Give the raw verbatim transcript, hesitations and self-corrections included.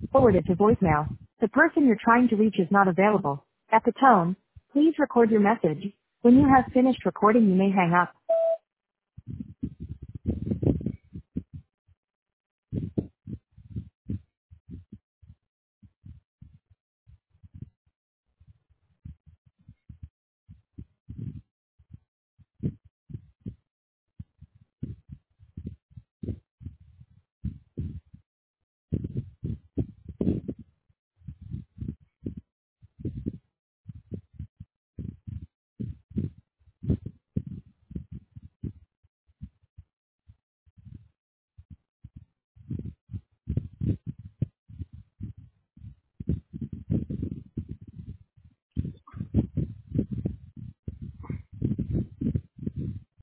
forwarded to voicemail. The person you're trying to reach is not available. At the tone, please record your message. When you have finished recording, you may hang up.